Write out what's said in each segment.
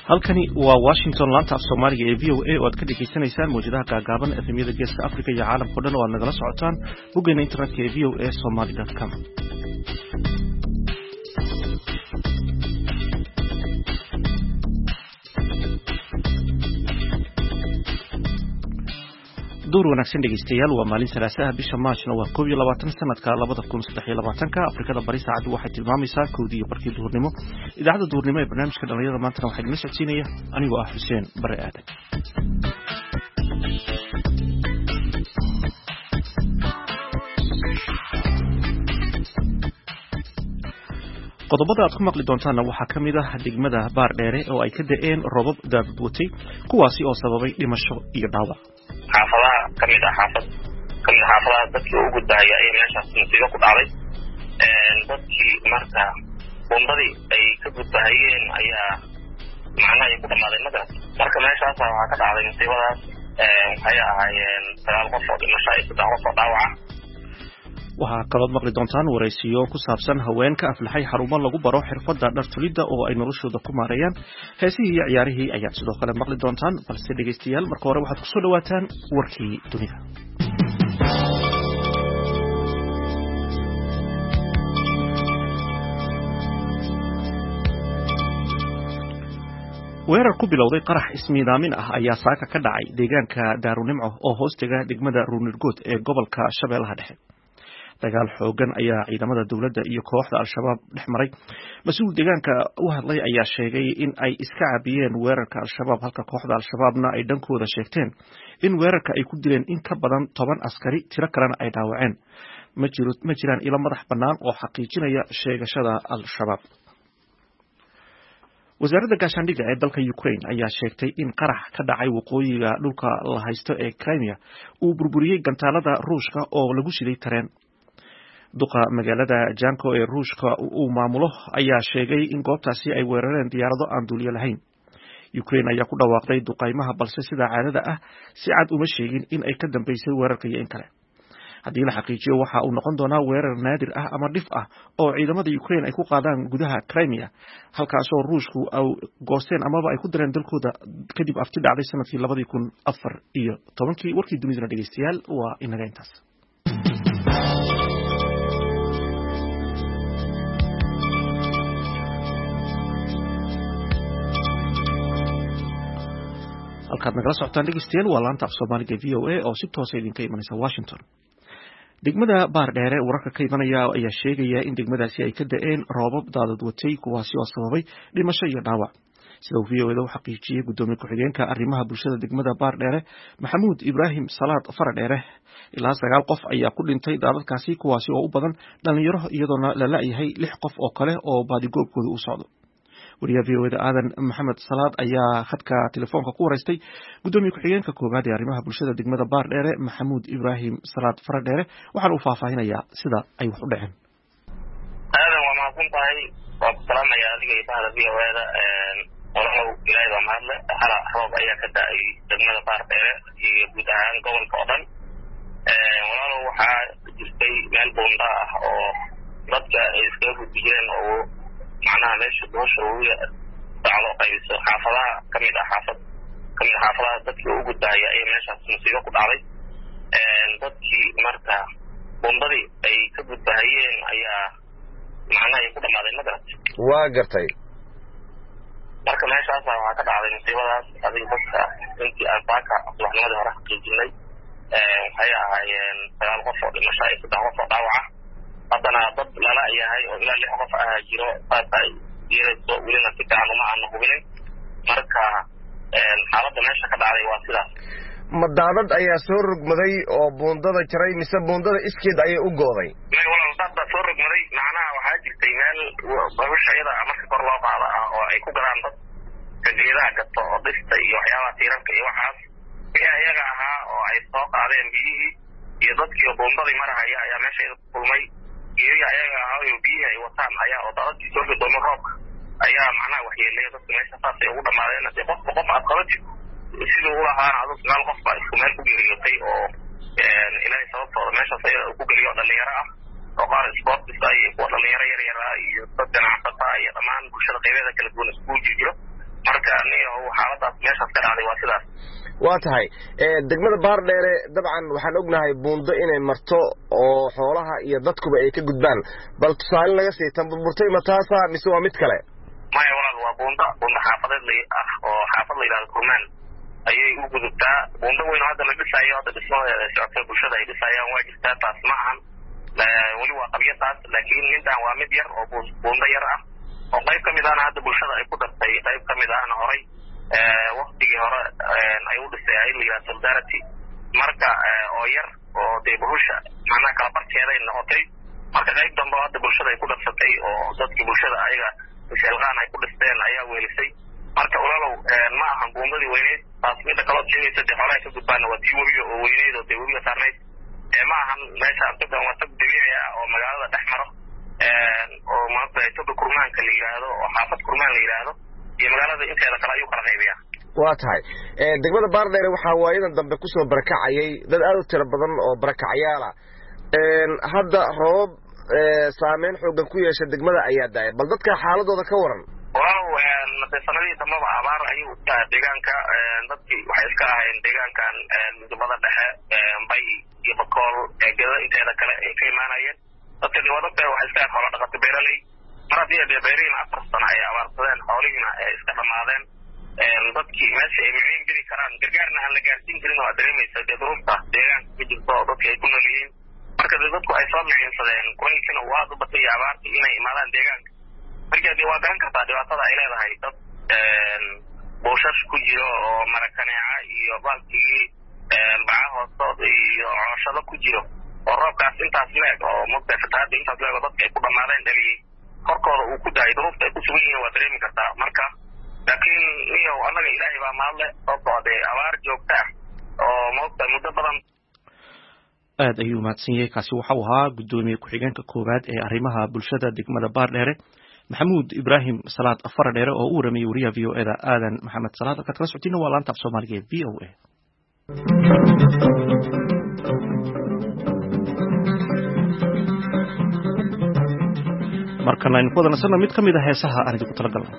halkani waa Washington laanta af Soomaaliga ee VOA oo aad ka dhageysanaysaan muujadaha gaagaaban efemyada geeska Afrika iyo caalamka oo dhan oo aad nagala socotaan boggeena internetka ee voasomali.com. door wanaagsan dhegeystayaal waa maalin salaasaha bisha Maarshna waa 12 sanadka 2023 Afrikada bari saacadu waxay tilmaamaysaa 1:00 duhurnimo idaacada duhurnimo ee barnaamijka dhalinyarada maanta waxay idin socodsiinaya anigoo ah Xuseen Bare Aadan. qodobada aad ku maqli doontaan waxa kamid ah degmada Baardheere oo ay ka da'een roobab daadad watay kuwaasi oo sababay dhimasho iyo dhaawac. xaafadaha kamid ah xaafadaha dadkii ugu daayay ay meeshaas musiibo ku dhacday dadkii marka bombadii ay ka gudbahayeen ayaa macnaha ku dhamaaday marka meeshaas waxaa ka dhacday musiibadaas waxay ahaayeen 9 qof oo dhimasho iyo 3 qof oo dhaawac. waxaa kaloo maqli doontaan waraysiyo ku saabsan haweenka aflaxay xarumo lagu baro xirfadda dhartulidda oo ay noloshooda ku maareeyaan heesihii iyo ciyaarihii ayaad sidoo kale maqli doontaan balse dhegeystayaal marka hore waxaad kusoo dhawaataan warkii dunida. weerar ku bilowday qarax ismiidaamin ah ayaa saaka ka dhacay deegaanka Daarunimco oo hoostiga degmada Ruunirgood ee gobolka Shabeellaha Dhexe. dagaal xoogan ayaa ciidamada dawladda iyo kooxda al-shabaab dhexmaray. mas'uul deegaanka u hadlay ayaa sheegay in ay iska caabiyeen weerarka al-shabaab halka kooxda al-shabaabna ay dhankooda sheegteen in weerarka ay ku dileen in ka badan 10 askari tiro kalena ay dhaawaceen. ma jiraan ilo madax bannaan oo xaqiijinaya sheegashada al-shabaab. wasaaradda gaashaandhigga ee dalka Ukraine ayaa sheegtay in qarax ka dhacay waqooyiga dhulka la haysto ee Crimea uu burburiyay gantaalada Ruushka oo lagu shiday tareen. duqa magaalada Janko ee Ruushka uu maamulo ayaa sheegay in goobtaasi ay weerareen diyaarado aan duuliye lahayn. Ukraine ayaa ku dhawaaqday duqaymaha balse sida caadada ah si cad uma sheegin in ay ka dambeysay weerarka iyo in kale. haddii la xaqiijiyo waxa uu noqon doonaa weerar naadir ah ama dhif ah oo ciidamada Ukraine ay ku qaadaan gudaha Crimea halkaasoo Ruushku ay goosteen amaba ay ku direen dalkooda kadib afti dhacday sanadkii 2014 warkii dunida dhageystayaal waa inaga intaas. halkaad nagala socotaan dhegeystayaal waa laanta af Soomaaliga VOA oo si toos ah idinka imanaysa Washington. degmada Baardheere wararka ka imanaya ayaa sheegaya in degmadaasi ay ka da'een roobab daadad watay kuwaasi oo sababay dhimasho iyo dhaawac. sida VOA uu xaqiijiyay gudoomiye ku-xigeenka arrimaha bulshada degmada Baardheere Maxamuud Ibraahim Salaad Faradheere ilaa 9 qof ayaa ku dhintay daadadkaasi kuwaasi oo u badan dhalinyaro iyadoona la la'yahay 6 qof oo kale oo baadigoobkooda u socdo. wariyaha VOA Aadan Maxamed Salaad ayaa khadka telefoonka ku wareystay gudoomiye ku-xigeenka koobaad ee arrimaha bulshada degmada Baardheere Maxamuud Ibraahim Salaad Faradheere waxaan uu faahfaahinayaa sida ay wax u dhaceen. aadan waa mahadsantahay waa ku salaamayaa adiga iyo bahda VOA-da walaalow ilaahay baa mahadle hala roob ayaa ka da'ay degmada Baardheere iyo guud ahaan gobolka oo dhan. walaalow waxaa jirtay meel buunda ah oo dadka ay iskaga gudbiyeen oo macnaha meesha doosha uu dacdo qaybiso xaafadaha kamid ah xaafadaha dadkii ugu daayay ay meeshaas musiibo ku dhacday dadkii marka bombadii ay ka gudbahayeen ayaa macnaha ku dhamaaday waa gartay marka meeshaas waxaa ka dhacday musiibadaas adiga dadka intii aan saaka subaxnimadii hore xaqiijinay waxay ahaayeen 9 qof oo dhimasho iyo 3 qof oo dhaawac. haddana dad lala yahay oo ilaa 6 qof ah jiro ay yeeso wilina si fiican uma aan hubinin marka xaaladda meesha ka dhacday waa sidaas. madaadad ayaa soo rogmaday oo buundada jaray mise buundada iskeed ayay u gooday? walaal dad soo rogmaday macnaha waxaa jirtay meel bawshayada marka kor loo qaado oo ay ku galaan dad kageedaha gato oo dhista iyo waxyaabaha tiirarka iyo waxaas iyaga ahaa oo ay soo qaadeen biyihii iyo dadkii buundadii marahaya ayaa meesha kulmay iyaga ahaa oo biyihii ay wataan ayaa oo dadkii soo gadoomay roobka ayaa macnaha waxyeelay dadka meesha saas ay ugu dhamaadeen hadii qof aad qabatid sidoo uu lahaa adoo 9 qof baa isku meel ku geeriyotay oo ilaahay sababtooda meeshaas ay ku geliyo dhalinyaro ah oo qaar sports ay ku dhalinyaro yar iyo dad ganacsato iyo dhammaan bulshada qaybadeeda kala duwan isku jiro marka aniga meeshaas ka dhacday waa sidaas. waa tahay degmada Baardheere dabcan waxaan ognahay buundo inay marto oo xoolaha iyo dadkuba ay ka gudbaan bal tusaale laga sii tan burburtay ma taasa mise waa mid kale maya walaal waa buundo xaafadeed oo xaafad la yiraahdo Kurmaan ayay u gudubtaa buundo weyn hadda la dhisayo hadda dhismadeeda socodka bulshada ay dhisayaan waa jirtaa taas ma ahan wali waa qabyadaas laakiin intaan waa mid yar oo buundo yar ah oo qayb kamid ahna hadda bulshada ay ku dartay qayb kamid ahna horay waqtigii hore ay u dhisay ay la yiraahdo solidarity marka oo yar oo dee bulsha macnaha kala barkeeda ay noqotay marka qayb dambe hadda bulshada ay ku darsatay oo dadkii bulshada ayaga ishelqaan ay ku dhisteen ayaa weelisay marka walaalow ma ahan buundadii weyneed taas midda kaloo sheegaysa dee xoolaha ka gudbaana waa tii webiga oo weyneed oo dee webiga saarnayd ma ahan meesha antagan waa tag dabiici ah oo magaalada dhex maro oo maanta toga kurmaanka la yiraahdo oo xaafad kurmaan la yiraahdo iyo magaalada inteeda kale ayuu kala qaybiyaa waa tahay degmada Baardheere waxa waayadan dambe ku soo barakacayay dad aad u tiro badan oo barakacayaal ah hadda roob saameyn xoogan ku yeeshay degmada ayaa daayay bal dadka xaaladooda ka waran walaalow sanadii dambaba abaar ayuu tahay deegaanka dadkii waxay iska ahayn deegaankan midnimada dhexe bay iyo bakool geeda inteeda kale ay ka imaanayeen dadka dhibaatada waxay iska xoolo dhaqato beeraley mar haddii dee beerihiina 4 sano ay abaarsadeen xoolihiina ay iska dhamaadeen dadkii meesha ay miciin geli karaan gargaarna aan la gaarsiin karin oo dareemaysa dee duruufta deegaanka ka jirto oo dadka ay ku nool yihiin marka dadku ay soo miciinsadeen kulaylkina waa aad u batay abaartii inay imaadaan deegaanka marka dee waa garan kartaa dhibaatada ay leedahay dad booshash ku jiro oo marakaneeca iyo baalkii baca hoostooda iyo cooshado ku jiro oo roobkaas intaas leeg oo mugta fatahaadda intaas leeg oo dadka ay ku dhammaadeen dhaliyey korkooda uu ku daayay duruufta ay ku sugan yihiin waa dareemi kartaa marka laakiin niyow annaga ilaahay baa mahadle sababtoo dee abaar joogta ah oo mugta muddo badan aad ayuu mahadsan yahay kaasi waxa uu ahaa gudoomiye ku-xigeenka koowaad ee arrimaha bulshada degmada Baardheere maxamuud ibraahim salaad Faradheere oo u waramayay wariyaha VOA-da aadan maxamed salaad halkaad kala socotiina waa laanta af Soomaaliga ee VOA markan aynu ku wada nasanno mid ka mid ah heesaha aan idinku talagalnay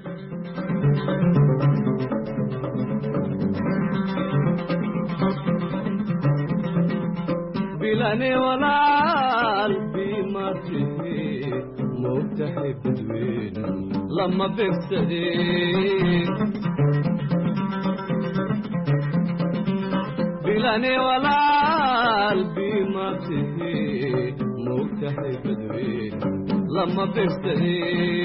bilane walaal biimatihi mugtahay badweyn lama begsade bilane walaal biimatihi mugtahay badweyn lama begsade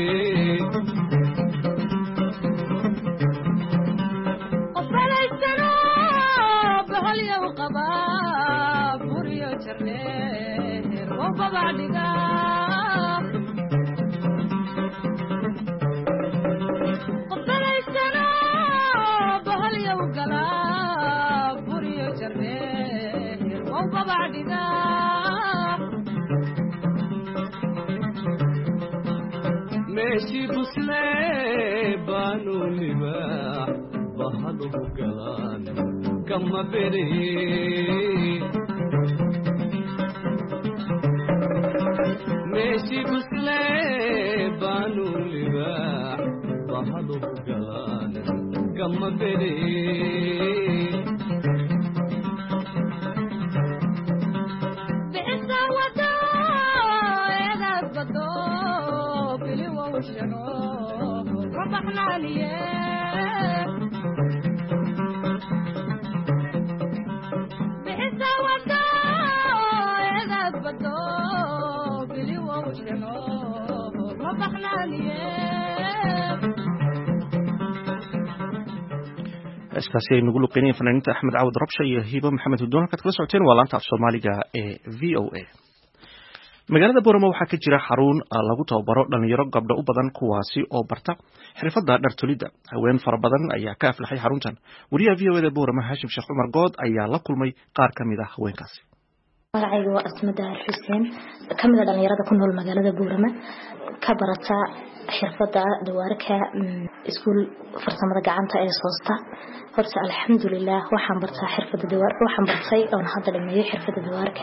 qofalaysano bahalyow qabaa buriyo jarneer oo babacdhiga qofalaysano bahalyow galaa buriyo jarneer oo babacdhiga meeshii busle baanu libaax bahaluhu galaan kama bere meeshii busle baanu libaax bahaluhu galaan kama bere bixisa wado eedaad bado biliwow shano rabaxnaaniye bixisa wado eedaad bado biliwow shano rabaxnaaniye heeskaasi ay nagu luqeynayeen fanaaniinta Axmed Caawad Rabsha iyo Hiibo Maxamed Hudoon halkaad kala socoteen waa laanta af Soomaaliga ee VOA magaalada Boorama waxaa ka jira xarun lagu tababaro dhalinyaro gabdho u badan kuwaasi oo barta xirfadda dhartolida haween fara badan ayaa ka aflaxay xaruntan wariyaha VOA-da Boorama Hashim Sheekh Umar Good ayaa la kulmay qaar kamid ah haweenkaasi magacaygu waa Asmada Xuseen kamid ah dhalinyarada ku nool magaalada Boorama ka barata xirfadda dawaarka iskuul farsamada gacanta ee Soosta horta alxamdulillah waxaan bartaa xirfadda dawaarka waxaan bartay oo hadda dhameeyay xirfadda dawaarka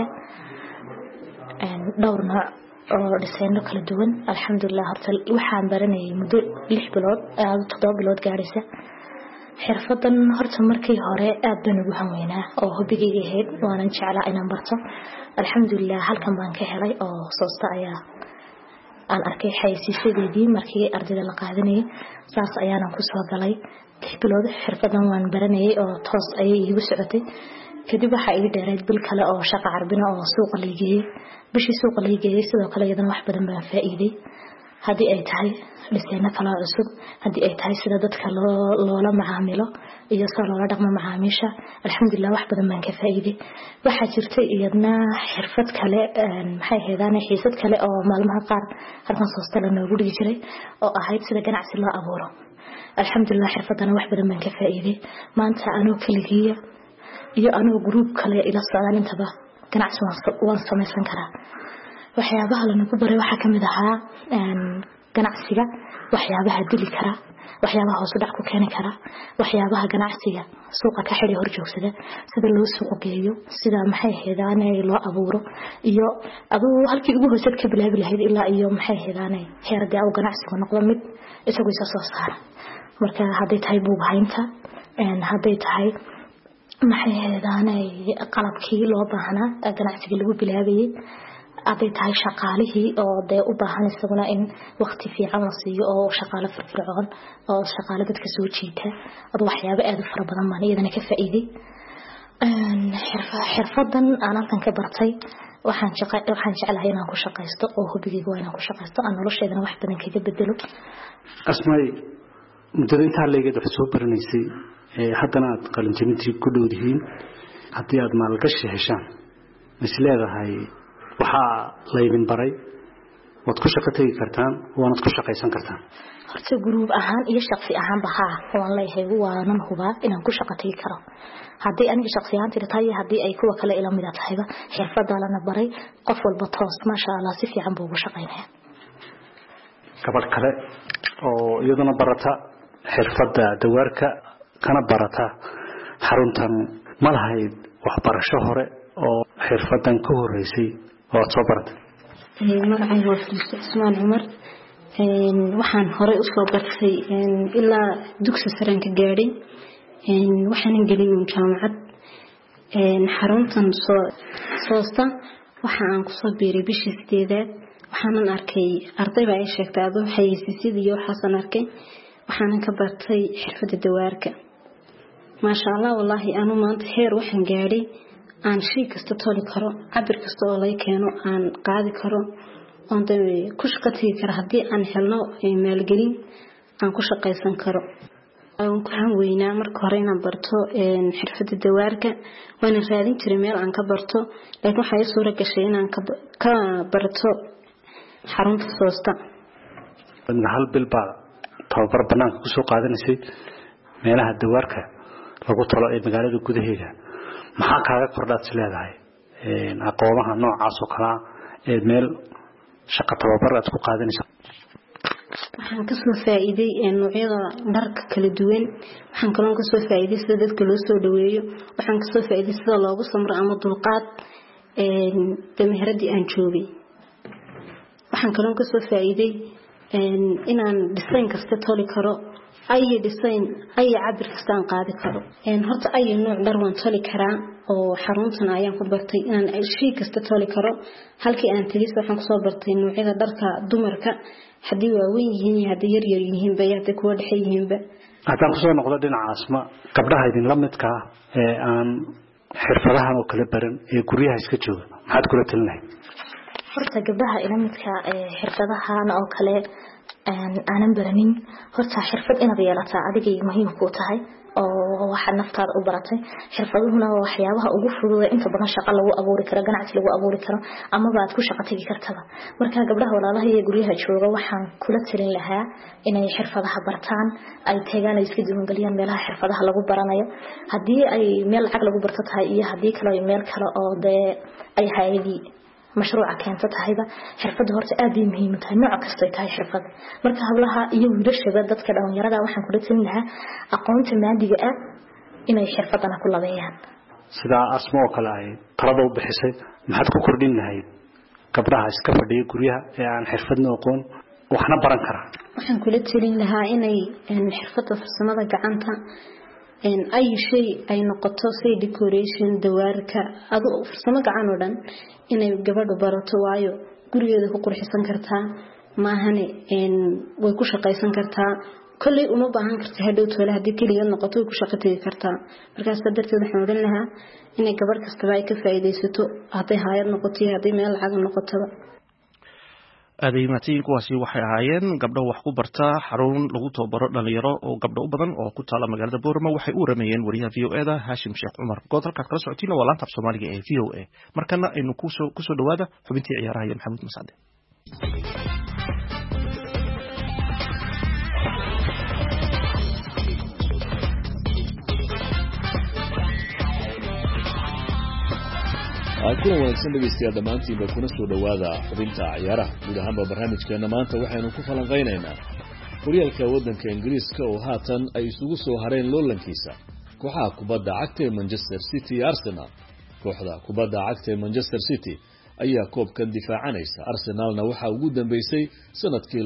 dhowr nooc oo dhisayno kala duwan alxamdulillah horta waxaan baranayay muddo 6 bilood 7 bilood gaaraysa xirfadan horta markii hore aad baan ugu hanweynaa oo hobigayga ahayd waanan jeclaa inaan barto alxamdulilah halkan baan ka helay oo soosta ayaa aan arkay xayeysiisadeedii markii ardayda la qaadanayay saas ayaanan ku soo galay bilood xirfadan waan baranayay oo toos ayay igu socotay kadib waxa ii dheereed bil kale oo shaqo carbina oo suuqa la geeyay bishii suuqa la geeyay sidoo kale iyadana wax badan baan faa'iiday hadii ay tahay dhisayna kala cusub hadii ay tahay sida dadka loola macaamilo iyo sida loola dhaqmo macaamiisha alxamdulilah wax badan baan ka faa'iiday waxa jirtay iyadna xirfad kale maxay heedaan xiisad kale oo maalmaha qaar halkan soosta la noogu dhigi jiray oo ahayd sida ganacsi loo abuuro alxamdulilah xirfadana wax badan baan ka faa'iiday maanta anoo kaligiya iyo anoo group kale ila socdaan intaba ganacsi waan samaysan karaa waxyaabaha la nagu baray waxa kamid ahaa ganacsiga waxyaabaha dili kara waxyaabaha hoos u dhac ku keeni kara waxyaabaha ganacsiga suuqa ka xidhi hor joogsada sida loo suuq geeyo sida maxay heedaan loo abuuro iyo adoo halkii ugu hoosad ka bilaabi lahayd ilaa iyo maxay heedaan heerada oo ganacsiga noqdo mid isagoo isa soo saara marka haday tahay buugaynta haday tahay maxay heedaan qalabkii loo baahnaa ganacsiga lagu bilaabayay aday tahay shaqaalihii oo day u baahan isaguna in waqti fiican la siiyo oo shaqaale firfircoon oo shaqaale dadka soo jiita ad waxyaabo aad u fara badan baan iyadana ka faa'iiday xirfadan aan halkan ka bartay waxaan jeclahay inaan ku shaqaysto oo hobigayga waa inaan ku shaqaysto aan nolosheedana wax badan kaga bedelo asmay muddada intaa leegeed wax soo baranaysay haddana aad qalinjabintii ku dhowdihiin haddii aad maalgashi heshaan misleedahay waxaa laydin baray waad ku shaqo tegi kartaan waanad ku shaqaysan kartaan horta group ahaan iyo shaqsi ahaanba waan leeyahay waanan hubaa inaan ku shaqo tegi karo haddii aniga shaqsi ahaantayda tahay haddii ay kuwa kale ila mid tahayba xirfada lana baray qof walba toos maasha Allah si fiican buu ugu shaqaynayaa gabadh kale oo iyaduna barata xirfada dawaarka kana barata xaruntan ma lahayd waxbarasho hore oo xirfadan ka horeysay oo soo baratay magacaygu waa Fariisto Ismaan Cumar waxaan hore u soo bartay ilaa dugsi sare ka gaadhay waxaan galay jaamacad xaruntan soosta waxaan ku soo biiray bishii 8aad waxaan arkay arday baa ay sheegtay adoo xayeysiisid iyo waxaan arkay waxaan ka bartay xirfada dawaarka ma sha Allah wallahi anu maanta heer waxaan gaadhay aan shay kasta toli karo cabir kasta oo la keeno aan qaadi karo oo ku shaqeey karo hadii aan helno maalgelin aan ku shaqeysan karo aan ku hanweynaa marka hore inaan barto xirfada dawaarka waan raadin jiray meel aan ka barto laakiin waxa ay suura gashay inaan ka barto xarunta soosta hal bil baa tababar banaanka ku soo qaadanaysay meelaha dawaarka lagu talo ee magaalada gudaheeda maxaa kaaga kordhaad leedahay aqoonaha noocaas oo kala ee meel shaqo tababar aad ku qaadanayso waxaan ka soo faa'iiday noocyada dharka kala duwan waxaan kaloo ka soo faa'iiday sida dadka loo soo dhaweeyo waxaan ka soo faa'iiday sida loogu samro ama dulqaad dameeradii aan joogay waxaan kaloo ka soo faa'iiday inaan design kasta toli karo ay design ay cabir kasta aan qaadi karo horta ay nooc dhar waan toli karaa oo xaruntan ayaan ku bartay inaan shay kasta toli karo halkii aan tagay waxaan ku soo bartay noocyada dharka dumarka hadii waaweyn yihiin iyo hadii yar yihiin ba yahay kuwa dhaxay yihiin ba hadaan ku soo noqdo dhinacaas ma gabdhaha idin la midka ee aan xirfadahan oo kala baran ee guryaha iska jooga maxaad kula talinahay horta gabdhaha ila midka xirfadahan oo kale aanan baranin horta xirfad inaad yeelataa adiga muhiim ku tahay oo waxa naftaada u baratay xirfaduhuna waa waxyaabaha ugu fudud ee inta badan shaqo lagu abuuri karo ganacsi lagu abuuri karo ama baad ku shaqo tagi kartaa marka gabdhaha walaalaha iyo guryaha jooga waxaan kula talin lahaa inay xirfadaha bartaan ay tagaan iska diiwaan galiyaan meelaha xirfadaha lagu baranayo hadii ay meel lacag lagu barto tahay iyo hadii kale ay meel kale oo ay hay'adi مشروع كانت تهيبة حرفة هورت أدي مهمة نوع كستي تهي حرفة مركز هبلها يودش بدت كده ونيردا وحن كلتين لها أقومت المادي جاء إن حرفتنا كلها بيان سدا أسماء كلاهي طلبوا بحسي ما حد كوردين هاي قبلها إسكافر دي كوريها يعني حرفتنا وقون وحنا برنكرة وحن كلتين لها إن حرفتها في السماء جعنتها ay shay ay noqoto say decoration dawaarka adu farsamo gacan oo dhan inay gabadhu barato waayo gurigeeda ku qurxisan kartaa maahane way ku shaqaysan kartaa kulli uma baahan kartaa hadhow toole hadii kaliya noqoto way ku shaqateey kartaa markaas darteed waxaan oran lahaa inay gabadh kasta ay ka faa'iideysato haday hay'ad noqoto haday meel lacag noqoto adeematiin kuwaasi waxay ahaayeen gabdho wax ku barta xarun lagu tababaro dhalinyaro oo gabdho u badan oo ku taala magaalada Boorama waxay u rameeyeen wariyaha VOA-da Hashim Sheekh Umar good halkaad kala socotiin waa laanta Soomaaliga ee VOA markana aynu ku soo dhawaada xubintii ciyaaraha iyo Maxamuud Mascade kuna wanaagsan dhegeystayaal dhammaantiinba kuna soo dhawaada xubinta ciyaaraha guud ahaanba barnaamijkeena maanta waxaynu ku falanqaynaynaa horyaalka waddanka ingiriiska oo haatan ay isugu soo hareen loolankiisa kooxaha kubadda cagta ee Manchester City iyo Arsenal kooxda kubadda cagta ee Manchester City ayaa koobkan difaacanaysa Arsenalna waxa ugu dambeysay sanadkii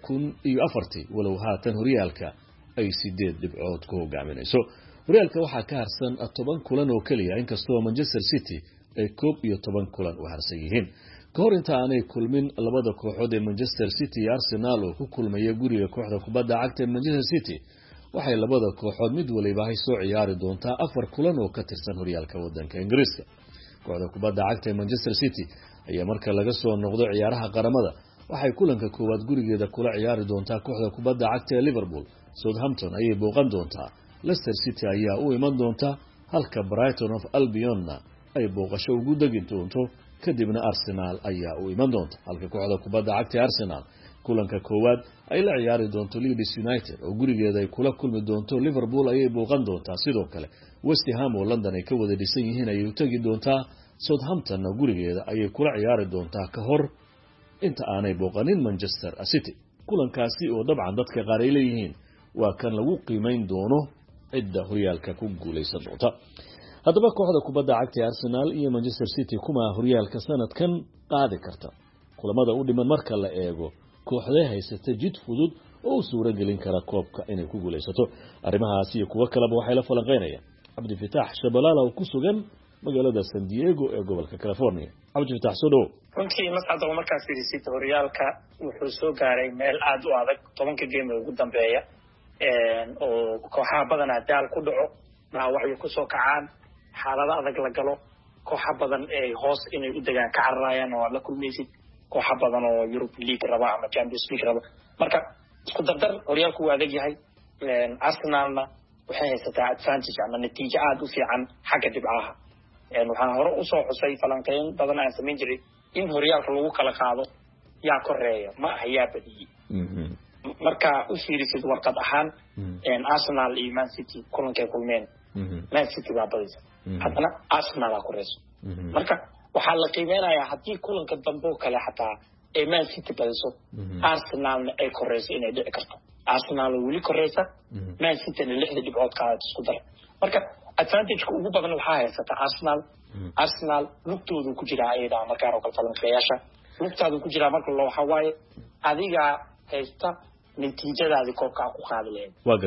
2004 walow haatan horyaalka ay 8 dhibcood ku hogaaminayso horyaalka waxaa ka harsan 10 kulan oo kaliya inkastoo Manchester City ay 11 kulan u harsan yihiin kahor inta aanay kulmin labada kooxood ee Manchester City iyo Arsenal oo ku kulmaya guriga kooxda kubadda cagta ee Manchester City waxay labada kooxood mid waliba ay soo ciyaari doontaa 4 kulan oo ka tirsan horyaalka waddanka Ingiriiska kooxda kubadda cagta ee Manchester City ayaa marka laga soo noqdo ciyaaraha qaramada waxay kulanka koowaad gurigeeda kula ciyaari doontaa kooxda kubadda cagta ee Liverpool Southampton ayay booqan doontaa Leicester City ayaa u iman doonta halka Brighton of Albion ay booqasho ugu dagi doonto kadibna Arsenal ayaa u iman doonta halka kooxda kubadda cagta ee Arsenal kulanka koowaad ay la ciyaari doonto Leeds United oo gurigeeda ay kula kulmi doonto Liverpool ayay booqan doontaa sidoo kale West Ham oo London ay ka wada dhisan yihiin ayay u tagi doontaa Southampton gurigeeda ayay kula ciyaari doontaa ka hor inta aanay booqanin Manchester City kulankaasi oo dabcan dadka qaar ay leeyihiin waa kan lagu qiimeyn doono cidda horyaalka ku guuleysan doonta haddaba kooxda kubadda cagta ee Arsenal iyo Manchester City kuma horyaalka sanadkan qaadi karta kulamada u dhiman marka la eego kooxda haysata jid fudud oo suura gelin kara koobka inay ku guuleysato arrimahaas iyo kuwa kale waxay la falanqeynayaan Abdi Fataax Shabalala oo ku sugan magaalada San Diego ee gobolka California Abdi Fataax soo dhaw runtii mas'ad oo markaas fiirisay horyaalka wuxuu soo gaaray meel aad u adag 10 game ugu dambeeya oo kooxaha badan daal ku dhaco waxay ku soo kacaan xaalada adag la galo kooxo badan ee hoos inay u degaan ka cararayaan oo la kulmaysid kooxo badan oo Europe League raba ama Champions League raba marka isku dardar horyaalku waa adag yahay Arsenalna waxay haysataa advantage ama natiijo aad u fiican xagga dibcaha waxaan hore u soo xusay falanqeyn badan aan sameyn jiray in horyaalka lagu kala qaado yaa koreeya ma ayaa badiyay marka u fiirisid warqad ahaan Arsenal iyo Man City kulankay kulmeen Man City baa badisa haddana Arsenal aa koreyso marka waxaa la qiimeynayaa haddii kulanka dambe oo kale xataa ay Man City badiso Arsenalna ay koreyso inay dhici karto Arsenal weli koreysa Man Cityna 6 dhibcood ka isku dar marka advantage ugu badan waxaa haysata Arsenal lugtoodu ku jira ayada marka oo kala falanqeeyaasha lugtoodu ku jira marka loo waxa waaye adiga haysta natiijadaadi koobka ku qaadayeen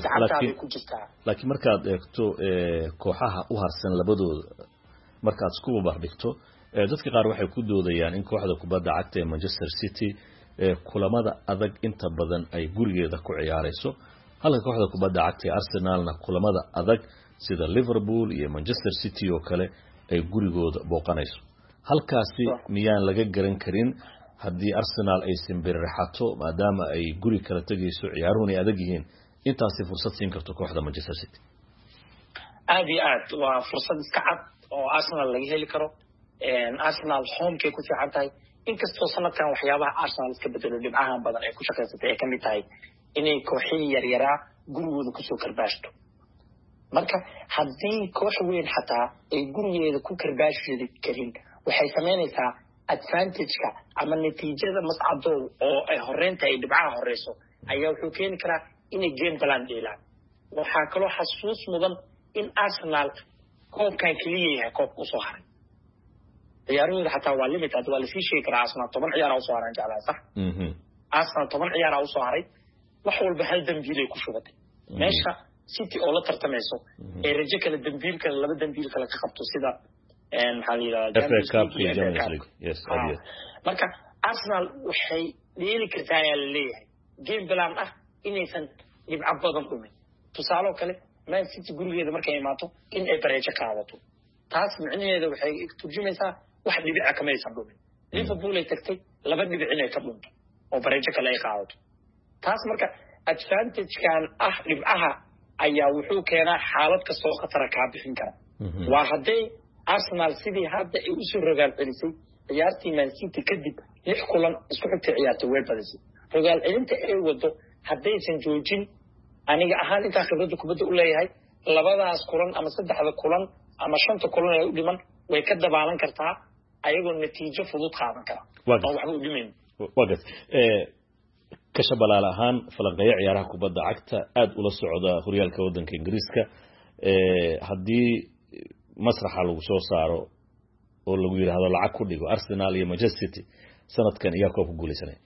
laakiin markaad eegto kooxaha u harsan labadooda markaad isku barbardhigto dadka qaar waxay ku doodayaan in kooxda kubadda cagta ee Manchester City kulamada adag inta badan ay gurigeeda ku ciyaarayso halka kooxda kubadda cagta ee Arsenalna kulamada adag sida Liverpool iyo Manchester City oo kale ay gurigooda booqanayso halkaasi miyaan laga garan karin haddii Arsenal ay simbirraxato maadaama ay guri kala tagayso ciyaaruhu ay adag yihiin intaasi fursad siin karto kooxda Manchester City aad waa fursad iska cad oo Arsenal laga heli karo Arsenal home-kay ku fiican tahay inkastoo sanadkan waxyaabaha Arsenal iska bedelo dhibcahan badan ay ku shaqeysatay ay kamid tahay inay kooxihii yaryara gurigooda kusoo karbaashto marka haddii koox weyn xataa ay gurigeeda ku karbaashidi karin waxay sameynaysaa advantage-ka ama natiijada mas'adow oo ay horeynta ay dhibcaha horeyso ayaa wuxuu keeni karaa inay game plan dheelaan waxaa kaloo xasuus mudan in Arsenal koobkan kaliya yahay koobka usoo haray ciyaarahooda xataa waa limited waa lasii sheegi karaa Arsenal 10 ciyaar usoo haray jeclaa sax Arsenal 10 ciyaar usoo haray wax walba hal dambiil ay ku shubatay meesha city oo la tartamayso ee rajo kale dambiil kale laba dambiil kale ka qabto sida maxaa la yiraahdaa marka Arsenal waxay dheeli kartaa ayaa la leeyahay game plan ah inaysan dhibco badan dhumin tusaale kale Man City gurigeeda markay imaato in ay bareejo qaadato taas micnaheedu waxay turjumaysaa wax dhibic kama aysan dhumin Liverpool ay tagtay laba dhibic inay ka dhunto oo bareejo kale ay qaadato taas marka advantage kan dhibcaha ayaa wuxuu keenaa xaalad kasta oo khatar ka bixin kara waa haday Arsenal sidii hadda ay u soo rogaal celisay ciyaartii Man City kadib 6 kulan isku xigtay ciyaartay way badisay rogaal celinta ay wado hadaysan joojin aniga ahaan inta khibrada kubadda u leeyahay labadaas kulan ama saddexda kulan ama shanta kulan ay u dhiman way ka dabaalan kartaa ayagoo natiijo fudud qaadan kara waxba u dhimin waqad ka shabalaal ahaan falanqeeyo ciyaaraha kubadda cagta aad ula socda horyaalka wadanka Ingiriiska hadii masraxa lagu soo saaro oo lagu yiraahdo lacag ku dhigo Arsenal iyo Manchester City sanadkan iyaga ku guuleysanay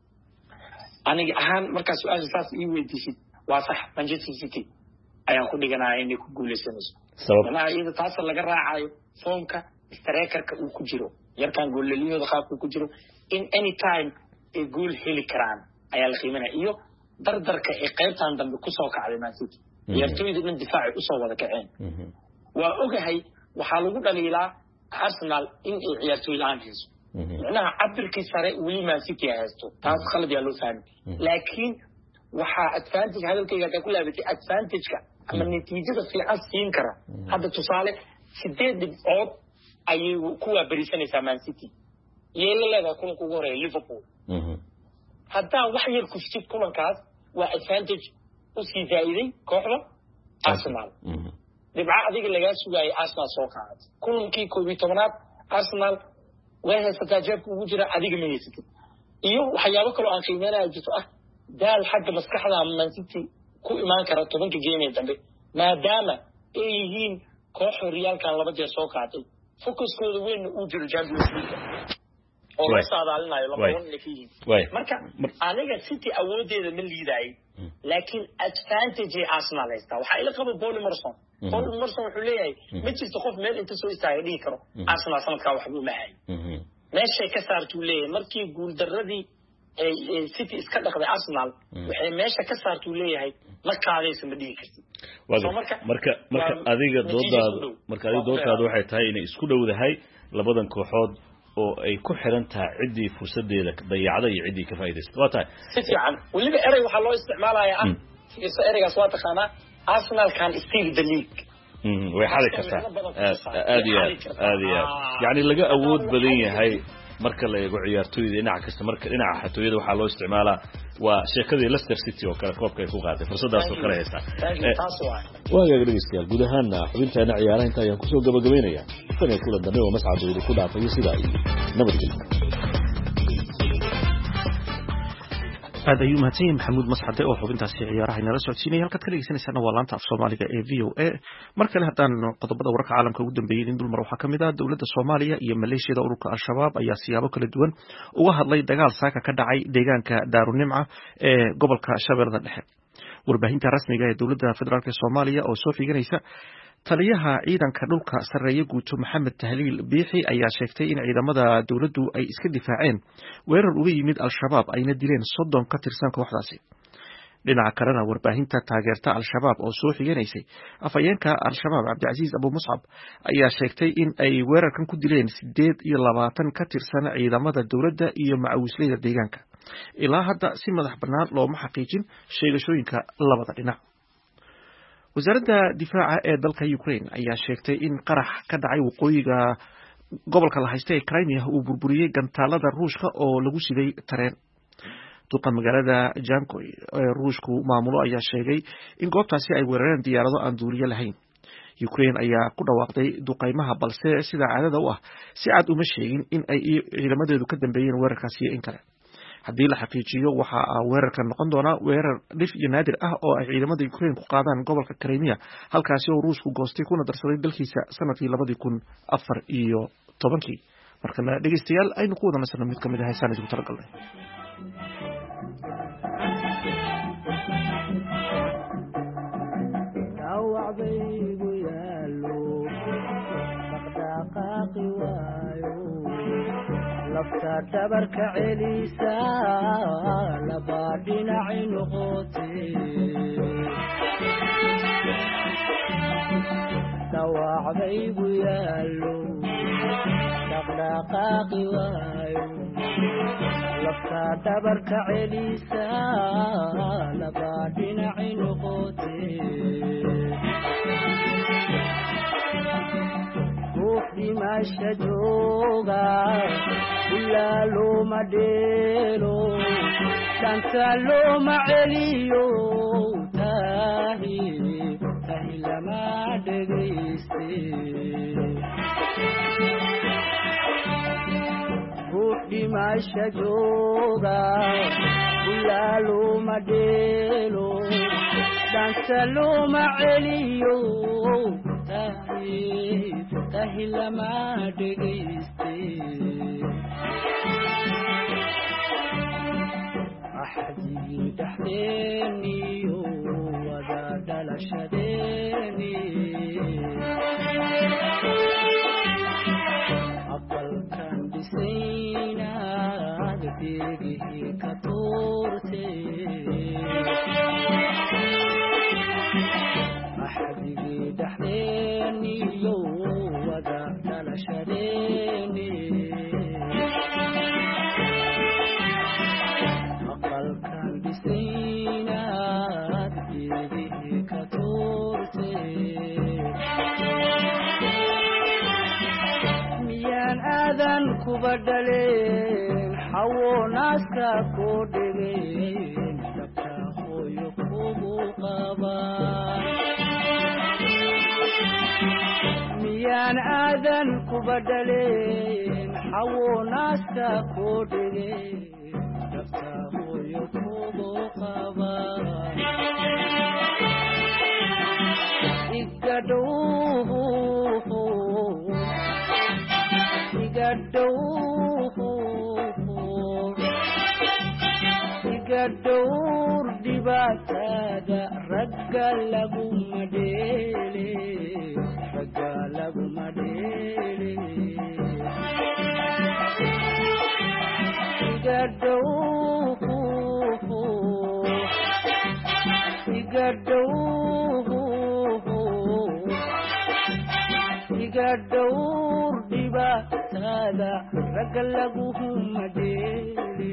aniga ahaan marka su'aashaas ii weydiisid waa sax Manchester City ayaan ku dhiganahay inay ku guuleysanayso sababta iyada taas laga raacayo foomka strikerka uu ku jiro yarkan goolleyada qaabku ku jiro in any time ay gool heli karaan ayaa la qiimeynaa iyo dardarka ay qaybtan dambe ku soo kacday Man City ciyaartooyda in difaaci u soo wada kaceen waa ogahay waxa lagu dhaliilaa Arsenal in ay ciyaartooy la'aan hayso macnaha cabirkii sare wali Man City haysto taas khalad yaa loo fahmay laakiin waxa advantage hadalkayga ka ku laabatay advantage-ka ama natiijada fiican siin kara hadda tusaale 8 dhibcood ayay kuwa barisanaysaa Man City yeelaleeda kulanka ugu horeeya Liverpool hadda wax yar ku fitid kulankaas waa advantage u sii zaa'iday kooxda Arsenal dhibca adiga laga sugayay Arsenal soo qaaday kulankii 11aad Arsenal way haysataa jeebka ugu jira adiga ma haysatid iyo waxyaabo kale oo aan qiimeynaa jirto daal xagga maskaxda Man City ku imaan kara 10 game dambe maadaama ay yihiin koox horyaalkan laba jeer soo qaatay focuskooda weyn uu jiro Champions League oo la saadaalinayo laba wanaagsan marka aniga City awoodeeda ma liiday laakiin advantage Arsenal haysta waxa ila qabo Paul Merson wuxuu leeyahay ma jirto qof meel inta soo istaagay dhigi karo Arsenal sanadka wax buu maahay meesha ka saartuu leeyahay markii guul daradii City iska dhaqday Arsenal waxay meesha ka saartuu leeyahay markaadaysa ma dhigi kartid marka adiga doodaadu waxay tahay inay isku dhowdahay labadan kooxood oo ay ku xiran tahay cidii fursadeeda dayacday iyo cidii ka faa'iideystay waa tahay si fiican waliba erey waxa loo isticmaalayaa ereygaas waa taqaanaa Arsenal can steal the league way xali kartaa aadiya yani laga awood badan yahay marka la eego ciyaartooyda dhinaca kasta marka dhinaca xatooyada waxa loo isticmaalaa waa sheekadii Leicester City oo kale koobka ay ku qaaday fursadaas oo kale haysta waa dhageystayaal guud ahaan xubintaana ciyaaraha inta ayaan kusoo gabagabeynaya tan kula dambe oo mas'aadoodu ku dhaafay sida ay nabadgelyo aad ayuu mahadsan maxamuud masxade oo xubintaasi ciyaaraha inala socodsiinaya halkaad ka dhegeysanaysaana waa laanta af Soomaaliga ee VOA mar kale haddaan qodobada wararka caalamka ugu dambeeyay in dulmar waxaa kamid ah dawladda Soomaaliya iyo maleeshiyada ururka Al-Shabaab ayaa siyaabo kala duwan uga hadlay dagaal saaka ka dhacay deegaanka Daarunimca ee gobolka Shabeellada Dhexe warbaahinta rasmiga ee dawladda federaalka Soomaaliya oo soo fiiganaysa taliyaha ciidanka dhulka sareeya guuto Maxamed Tahliil Biixi ayaa sheegtay in ciidamada dawladdu ay iska difaaceen weerar uga yimid Al-Shabaab ayna dileen 30 ka tirsan kooxdaasi dhinaca kalena warbaahinta taageerta Al-Shabaab oo soo xiganaysay afayeenka Al-Shabaab Cabdicaziz Abu Muscab ayaa sheegtay in ay weerarkan ku dileen 28 ka tirsan ciidamada dawladda iyo macawisleyda deegaanka ilaa hadda si madax bannaan looma xaqiijin sheegashooyinka labada dhinac wasaaradda difaaca ee dalka Ukraine ayaa sheegtay in qarax ka dhacay waqooyiga gobolka la haysto ee Crimea uu burburiyay gantaalada Ruushka oo lagu siday tareen duqa magaalada Jankoy ee Ruushku maamulo ayaa sheegay in goobtaasi ay weerareen diyaarado aan duuliye lahayn Ukraine ayaa ku dhawaaqday duqeymaha balse sida caadada u ah si cad uma sheegin in ay ciidamadeedu ka dambeeyeen weerarkaasi in kale haddii la xaqiijiyo waxa weerarkan noqon doona weerar dhif iyo naadir ah oo ay ciidamada Ukraine ku qaadaan gobolka Crimea halkaasi oo Ruushku goostay kuna darsaday dalkiisa sanadkii 2014 markana dhageystayaal aynu ku wada nasano mid kamid ah heesaha ugu talagalnay dawacbaygu yaalo dhaqdhaqaaqi waayo lafta dhabarka celisa labaa dhinaci noqotee dawacbaygu yaalo dhaqdhaqaaqi waayo lafta dhabarka celisa labaa dhinaci noqotee ruux dhimasha jooga ilaa looma dheelo dhanta looma celiyo tahi lama dhegayste ruux dhimasha jooga ilaa looma dheelo dhanta looma celiyo tahi lama dhegayste axdigii dhexdeeniyo wada dhalashadeeni aqalkan dhisaynaad deegihii ka tuurtee axdigii dhexdeeniyo wada dhalashadeeni aqalkan dhisaynaad deegihii ka tuurtee miyaan aadan kuba dhaleen xawo naaska koo dhegeen dhabta hooyo kugu qabaan miyaan aadan kuba dhaleen xawo naaska koo dhegeen dhabta hooyo kugu qabaan iga dhowr dhibaatada ragga laguma dheele iga dhowr dhibaatada ragga laguma dheele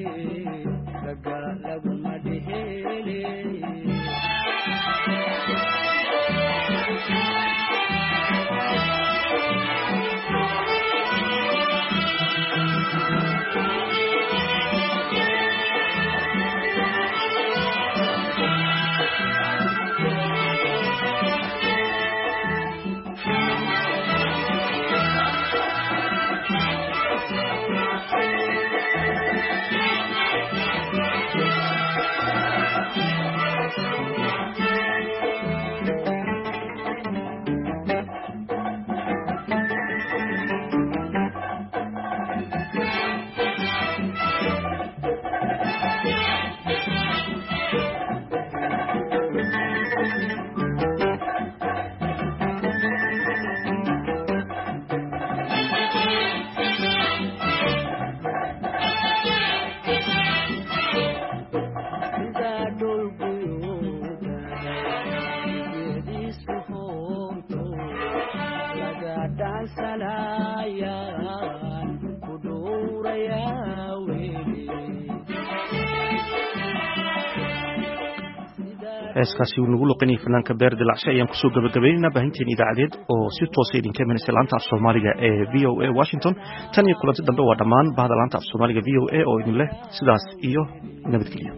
heeskaasi uu nagu luqinayay fanaanka beer dilacshe ayaan kusoo gabagabaynaynaa baahinteen idaacadeed oo si toosa idinka imanaysa laanta af soomaaliga ee v o a washington tan iyo kulanti dambe waa dhammaan bahda laanta af soomaaliga v o a oo idin leh sidaas iyo nabadgelyo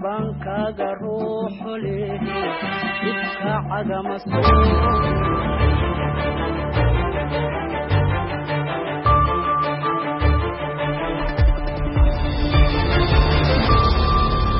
dhabankaaga ruuxu leh dhibka cagama soo